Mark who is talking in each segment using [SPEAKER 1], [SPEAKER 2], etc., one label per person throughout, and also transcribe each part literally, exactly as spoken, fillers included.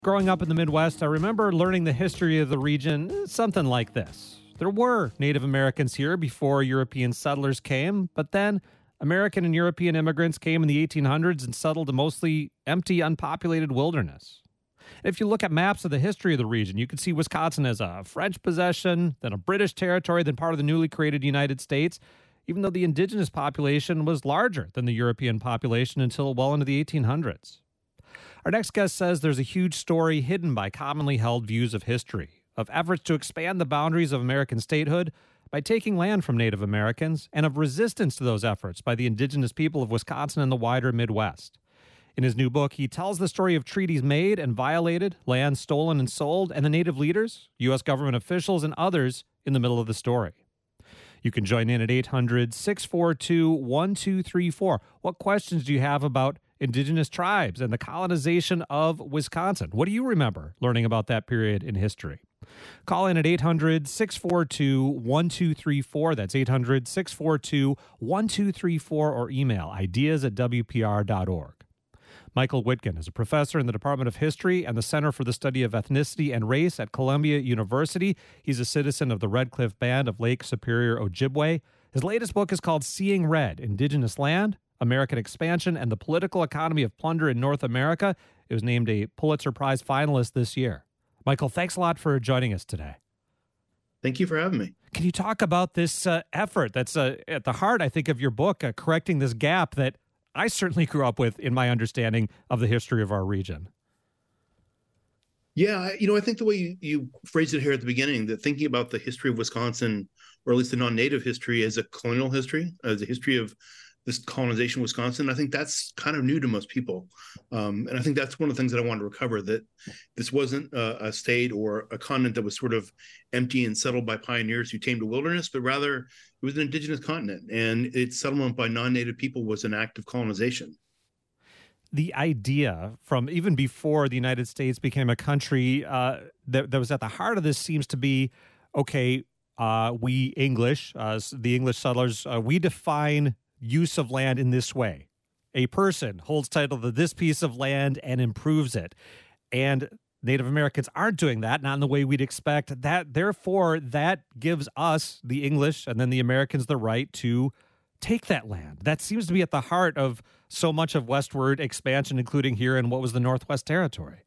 [SPEAKER 1] Growing up in the Midwest, I remember learning the history of the region something like this. There were Native Americans here before European settlers came, but then American and European immigrants came in the eighteen hundreds and settled a mostly empty, unpopulated wilderness. If you look at maps of the history of the region, you can see Wisconsin as a French possession, then a British territory, then part of the newly created United States, even though the indigenous population was larger than the European population until well into the eighteen hundreds. Our next guest says there's a huge story hidden by commonly held views of history, of efforts to expand the boundaries of American statehood by taking land from Native Americans, and of resistance to those efforts by the indigenous people of Wisconsin and the wider Midwest. In his new book, he tells the story of treaties made and violated, land stolen and sold, and the Native leaders, U S government officials, and others in the middle of the story. You can join in at eight hundred, six four two, one two three four. What questions do you have about indigenous tribes and the colonization of Wisconsin? What do you remember learning about that period in history? Call in at eight hundred, six four two, one two three four. That's eight hundred, six four two, one two three four, or email ideas at w p r dot org. Michael Witkin is a professor in the Department of History and the Center for the Study of Ethnicity and Race at Columbia University. He's a citizen of the Red Cliff Band of Lake Superior, Ojibwe. His latest book is called Seeing Red, Indigenous Land, American Expansion, and the Political Economy of Plunder in North America. It was named a Pulitzer Prize finalist this year. Michael, thanks a lot for joining us today.
[SPEAKER 2] Thank you for having me.
[SPEAKER 1] Can you talk about this uh, effort that's uh, at the heart, I think, of your book, uh, correcting this gap that I certainly grew up with in my understanding of the history of our region?
[SPEAKER 2] Yeah, you know, I think the way you, you phrased it here at the beginning, that thinking about the history of Wisconsin, or at least the non-native history, as a colonial history, as a history of this colonization of Wisconsin, I think that's kind of new to most people. Um, and I think that's one of the things that I wanted to recover, that this wasn't a, a state or a continent that was sort of empty and settled by pioneers who tamed a wilderness, but rather it was an indigenous continent, and its settlement by non-native people was an act of colonization.
[SPEAKER 1] The idea from even before the United States became a country uh, that, that was at the heart of this seems to be, okay, uh, we English, uh, the English settlers, uh, we define use of land in this way. A person holds title to this piece of land and improves it. And Native Americans aren't doing that, not in the way we'd expect. That, therefore, that gives us, the English, and then the Americans, the right to take that land. That seems to be at the heart of so much of westward expansion, including here in what was the Northwest Territory.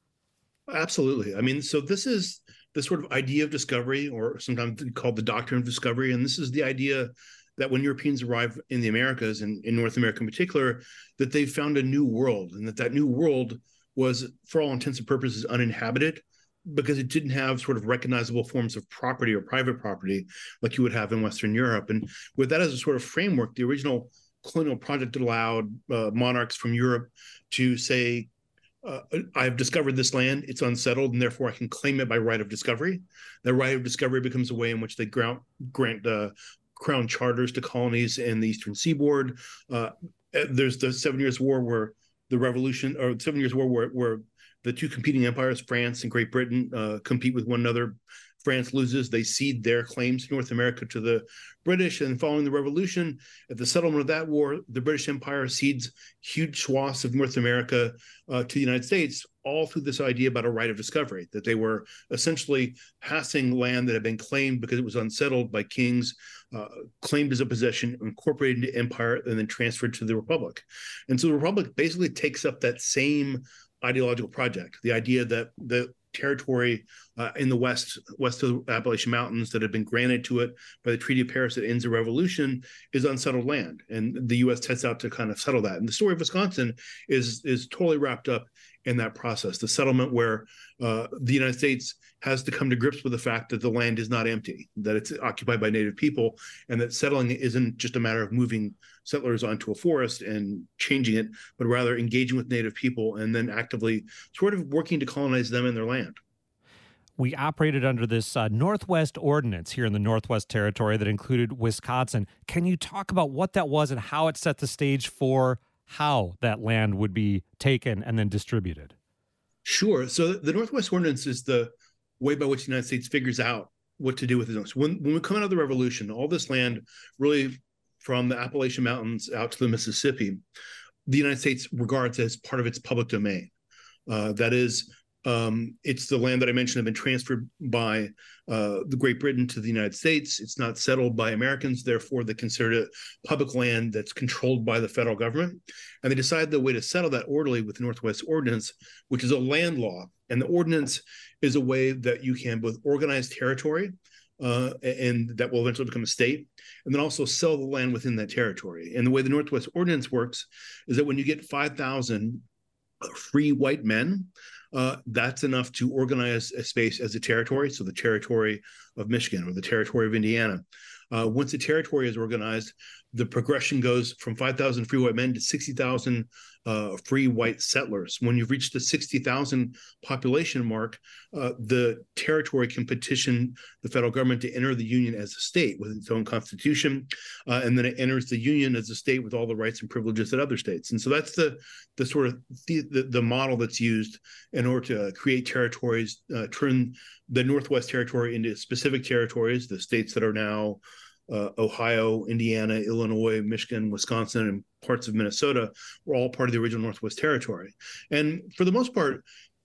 [SPEAKER 2] Absolutely. I mean, so this is the sort of idea of discovery, or sometimes called the doctrine of discovery. And this is the idea that when Europeans arrived in the Americas, and in North America in particular, that they found a new world, and that that new world was, for all intents and purposes, uninhabited, because it didn't have sort of recognizable forms of property or private property like you would have in Western Europe. And with that as a sort of framework, the original colonial project allowed uh, monarchs from Europe to say, uh, I've discovered this land, it's unsettled, and therefore I can claim it by right of discovery. That right of discovery becomes a way in which they grant, grant uh, crown charters to colonies in the Eastern Seaboard. Uh, there's the Seven Years' War, where the revolution, or Seven Years' War, where, where the two competing empires, France and Great Britain, uh, compete with one another. France loses. They cede their claims to North America to the British. And following the revolution, at the settlement of that war, the British Empire cedes huge swaths of North America uh, to the United States, all through this idea about a right of discovery, that they were essentially passing land that had been claimed because it was unsettled by kings, uh, claimed as a possession, incorporated into empire, and then transferred to the Republic. And so the Republic basically takes up that same ideological project, the idea that the territory uh, in the west west of the Appalachian Mountains that had been granted to it by the Treaty of Paris that ends the revolution is unsettled land, and the U S sets out to kind of settle that. And the story of Wisconsin is is totally wrapped up in that process, the settlement where uh, the United States has to come to grips with the fact that the land is not empty, that it's occupied by Native people, and that settling it isn't just a matter of moving settlers onto a forest and changing it, but rather engaging with Native people and then actively sort of working to colonize them in their land.
[SPEAKER 1] We operated under this uh, Northwest Ordinance here in the Northwest Territory that included Wisconsin. Can you talk about what that was and how it set the stage for how that land would be taken and then distributed?
[SPEAKER 2] Sure. So the Northwest Ordinance is the way by which the United States figures out what to do with it. So when, when we come out of the Revolution, all this land, really from the Appalachian Mountains out to the Mississippi, the United States regards as part of its public domain. Uh, that is, Um, it's the land that I mentioned had been transferred by uh, the Great Britain to the United States. It's not settled by Americans, therefore they consider it public land that's controlled by the federal government. And they decided the way to settle that orderly with the Northwest Ordinance, which is a land law. And the ordinance is a way that you can both organize territory, uh, and that will eventually become a state, and then also sell the land within that territory. And the way the Northwest Ordinance works is that when you get five thousand free white men, uh, that's enough to organize a space as a territory. So the territory of Michigan or the territory of Indiana. Uh, once the territory is organized, the progression goes from five thousand free white men to sixty thousand uh, free white settlers. When you've reached the sixty thousand population mark, uh, the territory can petition the federal government to enter the union as a state with its own constitution, uh, and then it enters the union as a state with all the rights and privileges that other states. And so that's the the sort of the, the, the model that's used in order to create territories, uh, turn the Northwest Territory into specific territories, the states that are now Uh, Ohio, Indiana, Illinois, Michigan, Wisconsin, and parts of Minnesota were all part of the original Northwest Territory. And for the most part,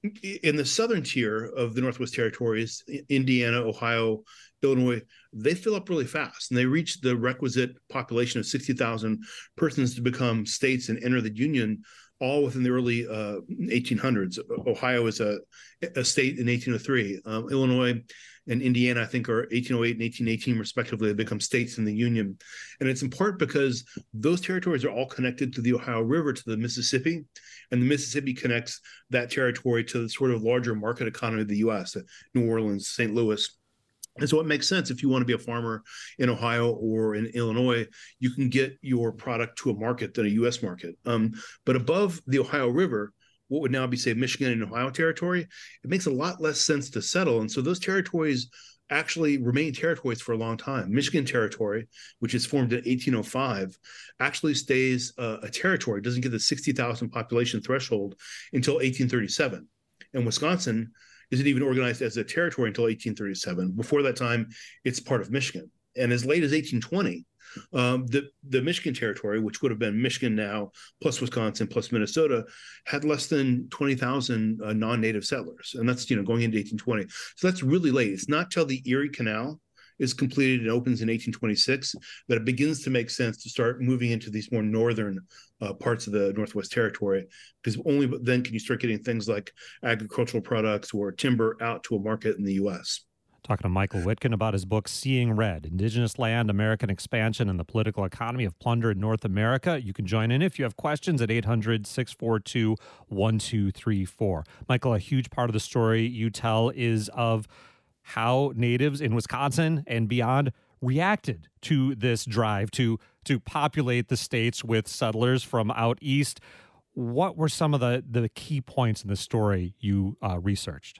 [SPEAKER 2] in the southern tier of the Northwest Territories, Indiana, Ohio, Illinois, they fill up really fast, and they reach the requisite population of sixty thousand persons to become states and enter the Union, all within the early uh, eighteen hundreds. Ohio is a, a state in eighteen oh three. Um, Illinois and Indiana, I think, are eighteen oh eight and eighteen eighteen, respectively. They become states in the Union. And it's in part because those territories are all connected to the Ohio River, to the Mississippi, and the Mississippi connects that territory to the sort of larger market economy of the U S, New Orleans, Saint Louis. And so it makes sense if you want to be a farmer in Ohio or in Illinois, you can get your product to a market than a U S market. Um, but above the Ohio River, what would now be, say, Michigan and Ohio territory, it makes a lot less sense to settle. And so those territories actually remain territories for a long time. Michigan Territory, which is formed in eighteen oh five, actually stays uh, a territory, doesn't get the sixty thousand population threshold until eighteen thirty-seven. And Wisconsin isn't even organized as a territory until eighteen thirty-seven. Before that time, it's part of Michigan. And as late as eighteen twenty, um, the, the Michigan Territory, which would have been Michigan now, plus Wisconsin, plus Minnesota, had less than twenty thousand uh, non-native settlers. And that's, you know, going into eighteen twenty. So that's really late. It's not till the Erie Canal is completed and opens in eighteen twenty-six that it begins to make sense to start moving into these more northern uh, parts of the Northwest Territory, because only then can you start getting things like agricultural products or timber out to a market in the U S.
[SPEAKER 1] Talking to Michael Witkin about his book, Seeing Red, Indigenous Land, American Expansion, and the Political Economy of Plunder in North America. You can join in if you have questions at eight hundred, six four two, one two three four. Michael, a huge part of the story you tell is of how natives in Wisconsin and beyond reacted to this drive to, to populate the states with settlers from out east. What were some of the, the key points in the story you uh, researched?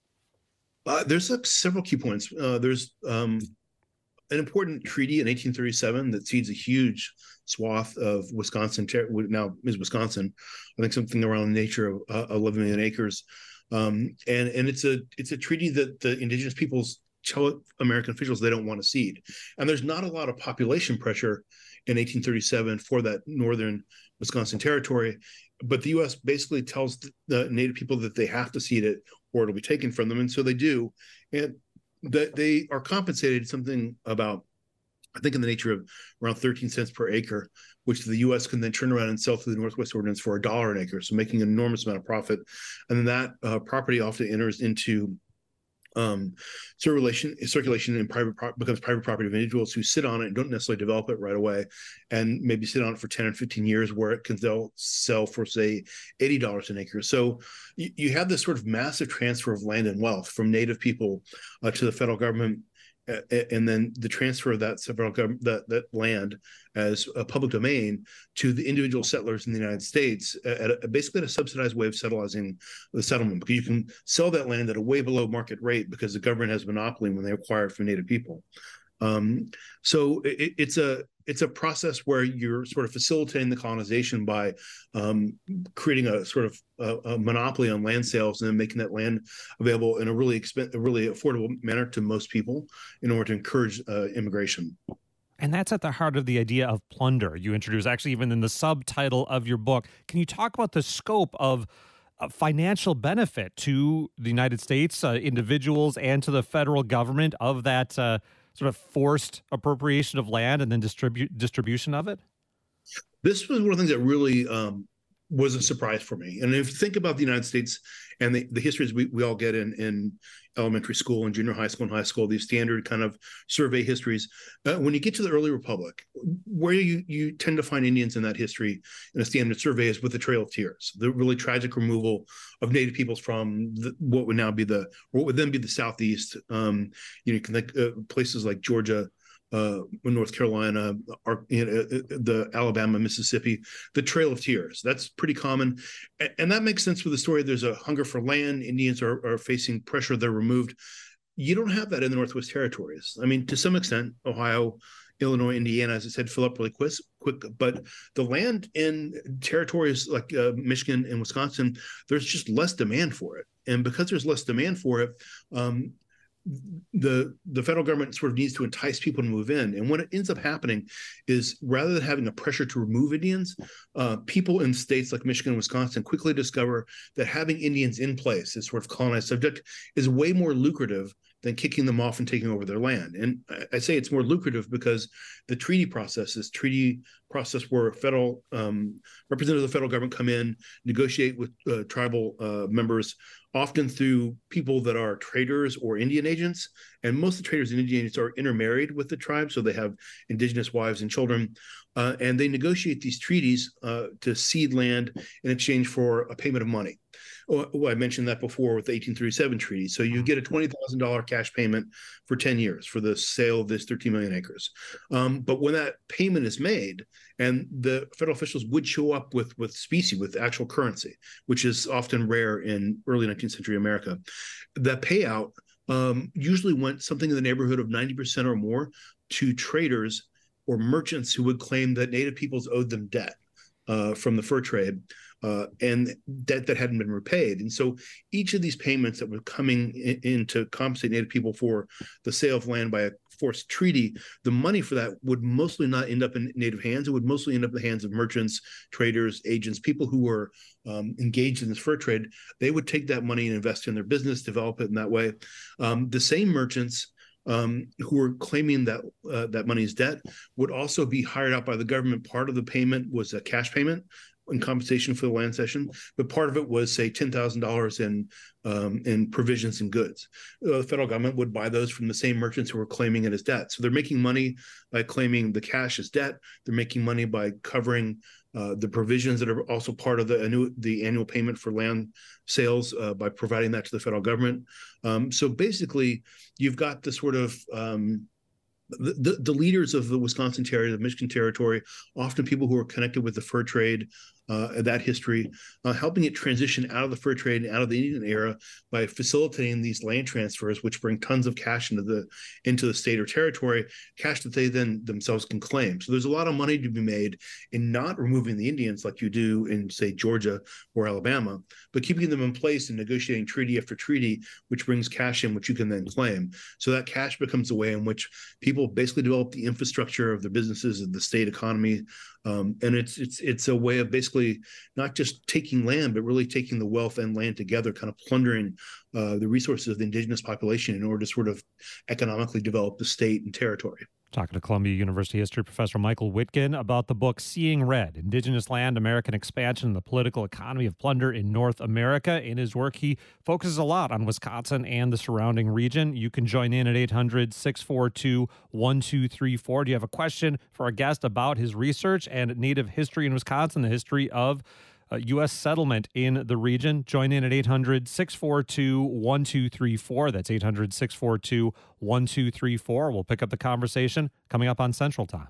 [SPEAKER 2] Uh, there's uh, several key points. Uh, there's um, an important treaty in eighteen thirty-seven that cedes a huge swath of Wisconsin, ter- now is Wisconsin, I think something around the nature of uh, eleven million acres. Um, and and it's a it's a treaty that the indigenous peoples tell American officials they don't want to cede. And there's not a lot of population pressure in eighteen thirty-seven for that northern Wisconsin territory. But the U S basically tells the Native people that they have to cede it or it'll be taken from them. And so they do. And that they are compensated something about, I think, in the nature of around thirteen cents per acre, which the U S can then turn around and sell through the Northwest Ordinance for a dollar an acre, so making an enormous amount of profit. And then that uh, property often enters into um, circulation, circulation and private pro- becomes private property of individuals who sit on it and don't necessarily develop it right away, and maybe sit on it for ten or fifteen years, where it can sell, sell for, say, eighty dollars an acre. So you, you have this sort of massive transfer of land and wealth from Native people uh, to the federal government. And then the transfer of that federal government, that, that land as a public domain to the individual settlers in the United States, at a, basically at a subsidized way of settling the settlement, because you can sell that land at a way below market rate because the government has a monopoly when they acquire it from Native people. Um, so it, it's a it's a process where you're sort of facilitating the colonization by um, creating a sort of a, a monopoly on land sales and then making that land available in a really expen- a really affordable manner to most people in order to encourage uh, immigration.
[SPEAKER 1] And that's at the heart of the idea of plunder you introduce, actually, even in the subtitle of your book. Can you talk about the scope of a financial benefit to the United States, uh, individuals, and to the federal government of that uh, sort of forced appropriation of land and then distribute distribution of it?
[SPEAKER 2] This was one of the things that really um, was a surprise for me. And if you think about the United States and the, the histories we, we all get in, in elementary school and junior high school and high school, these standard kind of survey histories, uh, when you get to the early republic, where you, you tend to find Indians in that history in a standard survey is with the Trail of Tears, the really tragic removal of Native peoples from the, what would now be the, what would then be the Southeast. Um, you know, you can think uh, places like Georgia, uh, North Carolina, our, you know, the Alabama, Mississippi, the Trail of Tears. That's pretty common. And, and that makes sense for the story. There's a hunger for land. Indians are, are facing pressure. They're removed. You don't have that in the Northwest Territories. I mean, to some extent, Ohio, Illinois, Indiana, as I said, fill up really quick, quick. But the land in territories like uh, Michigan and Wisconsin, there's just less demand for it. And because there's less demand for it, um, the the federal government sort of needs to entice people to move in. And what it ends up happening is rather than having a pressure to remove Indians, uh, people in states like Michigan and Wisconsin quickly discover that having Indians in place as sort of colonized subject is way more lucrative than kicking them off and taking over their land. And I say it's more lucrative because the treaty process is treaty process where federal um, representatives of the federal government come in, negotiate with uh, tribal uh, members, often through people that are traders or Indian agents. And most of the traders and Indian agents are intermarried with the tribe, so they have indigenous wives and children. Uh, and they negotiate these treaties uh, to cede land in exchange for a payment of money. Oh, I mentioned that before with the eighteen thirty-seven treaty. So you get a twenty thousand dollars cash payment for ten years for the sale of this thirteen million acres. Um, but when that payment is made, and the federal officials would show up with, with specie, with actual currency, which is often rare in early nineteenth century America, that payout um, usually went something in the neighborhood of ninety percent or more to traders or merchants who would claim that Native peoples owed them debt uh, from the fur trade. Uh, and debt that hadn't been repaid. And so each of these payments that were coming in, in to compensate Native people for the sale of land by a forced treaty, the money for that would mostly not end up in Native hands. It would mostly end up in the hands of merchants, traders, agents, people who were um, engaged in this fur trade. They would take that money and invest in their business, develop it in that way. Um, the same merchants Um, who were claiming that uh, that money is debt would also be hired out by the government. Part of the payment was a cash payment in compensation for the land cession, but part of it was, say, ten thousand dollars in um, in provisions and goods. Uh, the federal government would buy those from the same merchants who were claiming it as debt. So they're making money by claiming the cash as debt. They're making money by covering uh, the provisions that are also part of the, annu- the annual payment for land sales uh, by providing that to the federal government. Um, so basically, you've got the sort of um, The, the, the leaders of the Wisconsin Territory, the Michigan Territory, often people who are connected with the fur trade, uh, that history, uh, helping it transition out of the fur trade and out of the Indian era by facilitating these land transfers, which bring tons of cash into the into the state or territory, cash that they then themselves can claim. So there's a lot of money to be made in not removing the Indians like you do in, say, Georgia or Alabama, but keeping them in place and negotiating treaty after treaty, which brings cash in, which you can then claim. So that cash becomes a way in which people basically develop the infrastructure of the businesses of the state economy, um, and it's it's it's a way of basically not just taking land, but really taking the wealth and land together, kind of plundering uh, the resources of the indigenous population in order to sort of economically develop the state and territory.
[SPEAKER 1] Talking to Columbia University history professor Michael Witkin about the book Seeing Red, Indigenous Land, American Expansion, and the Political Economy of Plunder in North America. In his work, he focuses a lot on Wisconsin and the surrounding region. You can join in at eight hundred, six four two, one two three four. Do you have a question for our guest about his research and Native history in Wisconsin, the history of Uh, U S settlement in the region? Join in at eight hundred, six four two, one two three four. That's eight hundred, six four two, one two three four. We'll pick up the conversation coming up on Central Time.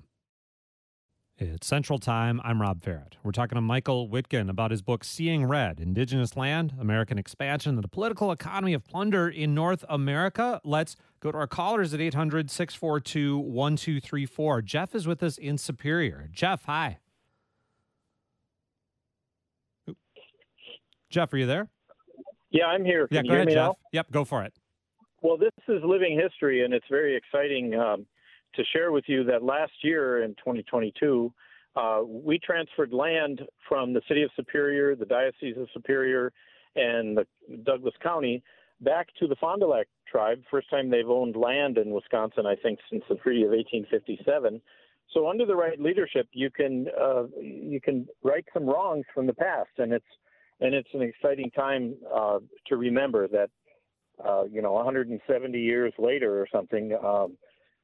[SPEAKER 1] It's Central Time. I'm Rob Farrett. We're talking to Michael Witkin about his book, Seeing Red, Indigenous Land, American Expansion, and the Political Economy of Plunder in North America. Let's go to our callers at eight hundred, six four two, one two three four. Jeff is with us in Superior. Jeff, hi. Jeff, are you there?
[SPEAKER 3] Yeah, I'm here. Can
[SPEAKER 1] yeah,
[SPEAKER 3] you
[SPEAKER 1] go
[SPEAKER 3] hear
[SPEAKER 1] ahead,
[SPEAKER 3] me
[SPEAKER 1] Jeff.
[SPEAKER 3] now?
[SPEAKER 1] Yep, go for it.
[SPEAKER 3] Well, this is living history, and it's very exciting um, to share with you that last year in twenty twenty-two, uh, we transferred land from the city of Superior, the Diocese of Superior, and the Douglas County back to the Fond du Lac tribe. First time they've owned land in Wisconsin, I think, since the Treaty of eighteen fifty-seven. So under the right leadership, you can uh, you can right some wrongs from the past, and it's and it's an exciting time uh, to remember that uh, you know one hundred seventy years later or something. Um,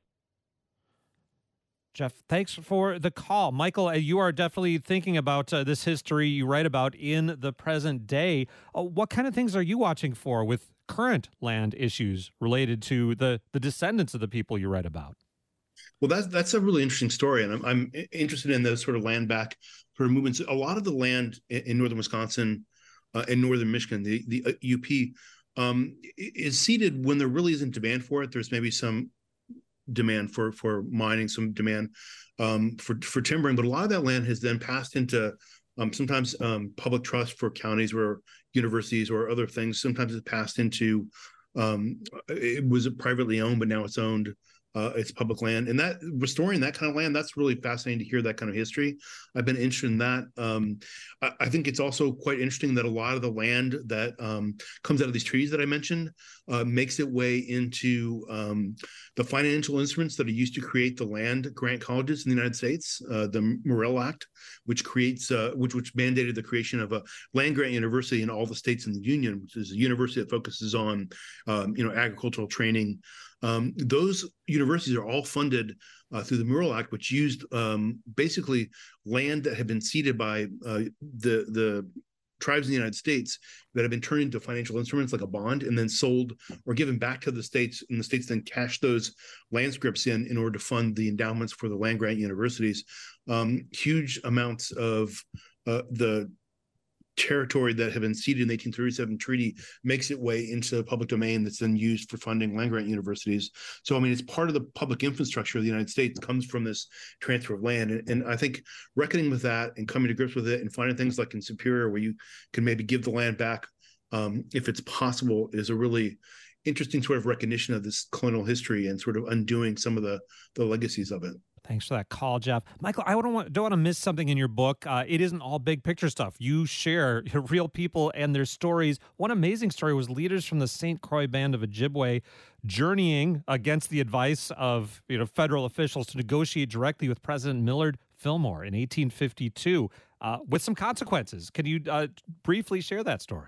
[SPEAKER 1] Jeff, thanks for the call. Michael, uh, you are definitely thinking about uh, this history you write about in the present day. Uh, what kind of things are you watching for with current land issues related to the, the descendants of the people you write about?
[SPEAKER 2] Well, that's that's a really interesting story, and I'm I'm interested in those sort of land back sort of movements. A lot of the land in, in northern Wisconsin uh, and northern Michigan, the the uh, U P, um, is ceded when there really isn't demand for it. There's maybe some demand for for mining, some demand um, for for timbering, but a lot of that land has then passed into um, sometimes um, public trust for counties or universities or other things. Sometimes it's passed into um, it was privately owned, but now it's owned. Uh, it's public land, and that restoring that kind of land, that's really fascinating to hear that kind of history. I've been interested in that. Um, I, I think it's also quite interesting that a lot of the land that um, comes out of these treaties that I mentioned uh, makes its way into um, the financial instruments that are used to create the land grant colleges in the United States. Uh, the Morrill Act, which creates, uh, which which mandated the creation of a land grant university in all the states in the union, which is a university that focuses on, um, you know, agricultural training. Um, those universities are all funded uh, through the Morrill Act, which used um, basically land that had been ceded by uh, the the tribes in the United States that have been turned into financial instruments like a bond and then sold or given back to the states, and the states then cashed those land scripts in in order to fund the endowments for the land grant universities. Um, huge amounts of uh, the territory that had been ceded in the eighteen thirty-seven treaty makes its way into the public domain that's then used for funding land grant universities. So, I mean, it's part of the public infrastructure of the United States comes from this transfer of land. And, and I think reckoning with that and coming to grips with it and finding things like in Superior where you can maybe give the land back um, if it's possible is a really interesting sort of recognition of this colonial history and sort of undoing some of the, the legacies of it.
[SPEAKER 1] Thanks for that call, Jeff. Michael, I don't want, don't want to miss something in your book. Uh, it isn't all big picture stuff. You share real people and their stories. One amazing story was leaders from the Saint Croix Band of Ojibwe journeying against the advice of you know federal officials to negotiate directly with President Millard Fillmore in eighteen fifty-two uh, with some consequences. Can you uh, briefly share that story?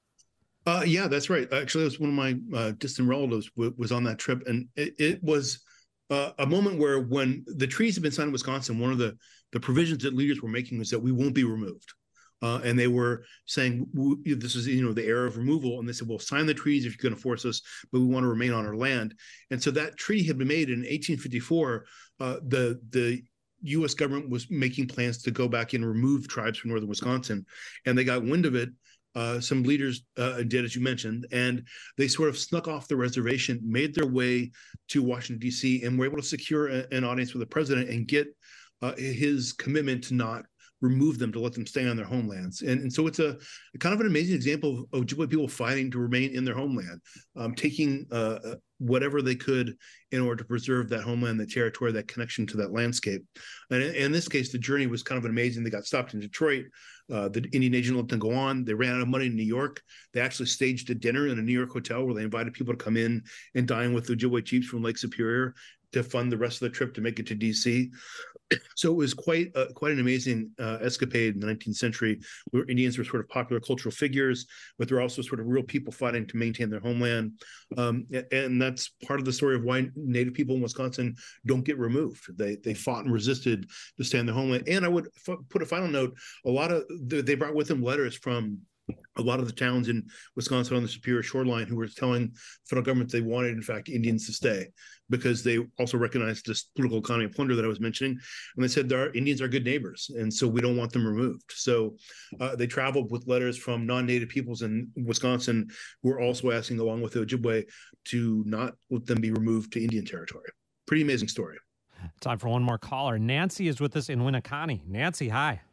[SPEAKER 2] Uh, yeah, that's right. Actually, it was one of my uh, distant relatives w- was on that trip, and it, it was Uh, a moment where when the treaties have been signed in Wisconsin, one of the, the provisions that leaders were making was that we won't be removed. Uh, and they were saying, this is, you know, the era of removal. And they said, well, sign the treaties if you're going to force us, but we want to remain on our land. And so that treaty had been made in eighteen fifty-four. Uh, the, the U S government was making plans to go back and remove tribes from northern Wisconsin. And they got wind of it. Uh, some leaders uh, did, as you mentioned, and they sort of snuck off the reservation, made their way to Washington, D C, and were able to secure a, an audience with the president and get uh, his commitment to not remove them, to let them stay on their homelands. And, and so it's a, a kind of an amazing example of Ojibwe people fighting to remain in their homeland, um, taking uh, whatever they could in order to preserve that homeland, the territory, that connection to that landscape. And in, in this case, the journey was kind of amazing. They got stopped in Detroit. Uh, the Indian Nation let them go on. They ran out of money in New York. They actually staged a dinner in a New York hotel where they invited people to come in and dine with the Ojibwe chiefs from Lake Superior to fund the rest of the trip to make it to D C. So it was quite uh, quite an amazing uh, escapade in the nineteenth century, where Indians were sort of popular cultural figures, but they're also sort of real people fighting to maintain their homeland. Um, and that's part of the story of why Native people in Wisconsin don't get removed. They they fought and resisted to stay in their homeland. And I would f- put a final note: a lot of they brought with them letters from a lot of the towns in Wisconsin on the Superior shoreline who were telling the federal government they wanted, in fact, Indians to stay, because they also recognized this political economy of plunder that I was mentioning. And they said, our Indians are good neighbors, and so we don't want them removed. So uh, they traveled with letters from non-Native peoples in Wisconsin who were also asking, along with the Ojibwe, to not let them be removed to Indian territory. Pretty amazing story.
[SPEAKER 1] Time for one more caller. Nancy is with us in Winneconne. Nancy, hi.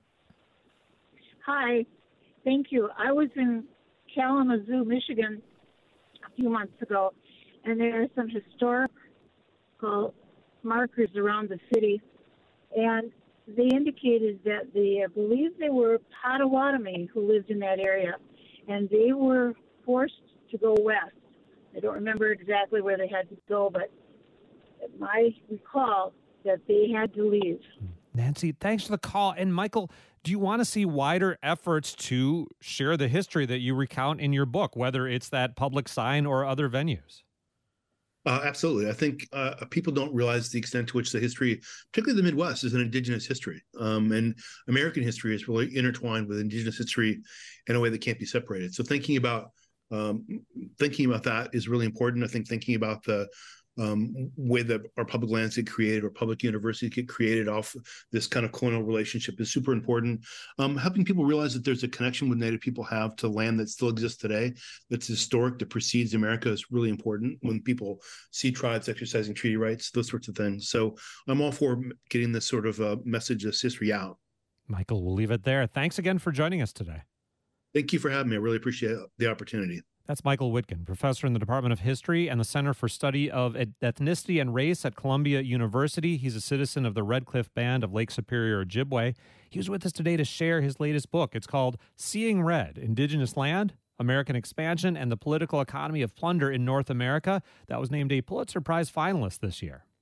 [SPEAKER 4] Hi. Thank you. I was in Kalamazoo, Michigan a few months ago, and there are some historical markers around the city, and they indicated that the, I believe they were Potawatomi who lived in that area, and they were forced to go west. I don't remember exactly where they had to go, but I recall that they had to leave.
[SPEAKER 1] Nancy, thanks for the call. And Michael, do you want to see wider efforts to share the history that you recount in your book, whether it's that public sign or other venues?
[SPEAKER 2] Uh, absolutely. I think uh, people don't realize the extent to which the history, particularly the Midwest, is an indigenous history. Um, and American history is really intertwined with indigenous history in a way that can't be separated. So thinking about um, thinking about that is really important. I think thinking about the um, way that our public lands get created or public universities get created off this kind of colonial relationship is super important. Um, helping people realize that there's a connection with Native people have to land that still exists today, that's historic, that precedes America, is really important when people see tribes exercising treaty rights, those sorts of things. So I'm all for getting this sort of uh, message of history out.
[SPEAKER 1] Michael, we'll leave it there. Thanks again for joining us today.
[SPEAKER 2] Thank you for having me. I really appreciate the opportunity.
[SPEAKER 1] That's Michael Witkin, professor in the Department of History and the Center for Study of Ethnicity and Race at Columbia University. He's a citizen of the Red Cliff Band of Lake Superior, Ojibwe. He was with us today to share his latest book. It's called Seeing Red, Indigenous Land, American Expansion, and the Political Economy of Plunder in North America. That was named a Pulitzer Prize finalist this year.